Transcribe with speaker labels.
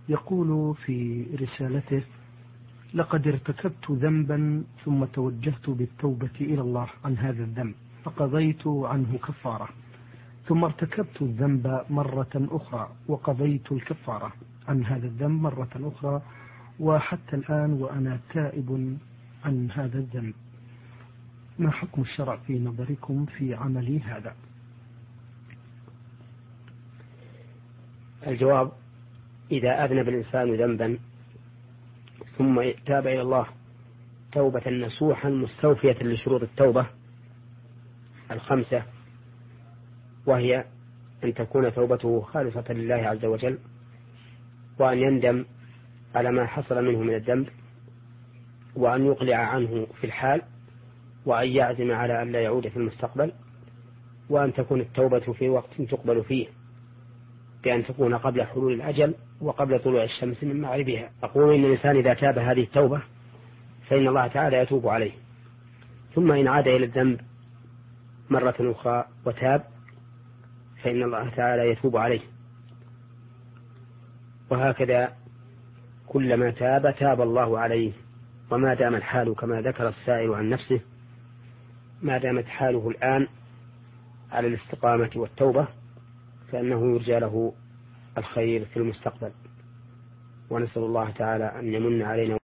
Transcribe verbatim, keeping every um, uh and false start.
Speaker 1: يقول في رسالته: لقد ارتكبت ذنبا ثم توجهت بالتوبة إلى الله عن هذا الذنب فقضيت عنه كفارة، ثم ارتكبت الذنب مرة أخرى وقضيت الكفارة عن هذا الذنب مرة أخرى، وحتى الآن وأنا تائب عن هذا الذنب. ما حكم الشرع في نظركم في عملي هذا؟
Speaker 2: الجواب: إذا أذنب الإنسان ذنبا ثم تاب إلى الله توبة نصوحا مستوفية لشروط التوبة الخمسة، وهي أن تكون توبته خالصة لله عز وجل، وأن يندم على ما حصل منه من الذنب، وأن يقلع عنه في الحال، وأن يعزم على أن لا يعود في المستقبل، وأن تكون التوبة في وقت تقبل فيه، بأن تكون قبل حلول الأجل وقبل طلوع الشمس من مغربها. أقول إن الإنسان إذا تاب هذه التوبة فإن الله تعالى يتوب عليه، ثم إن عاد إلى الذنب مرة أخرى وتاب فإن الله تعالى يتوب عليه، وهكذا كلما تاب تاب الله عليه. وما دام الحال كما ذكر السائل عن نفسه، ما دامت حاله الآن على الاستقامة والتوبة فإنه يرجى له الخير في المستقبل، ونسأل الله تعالى أن يمن علينا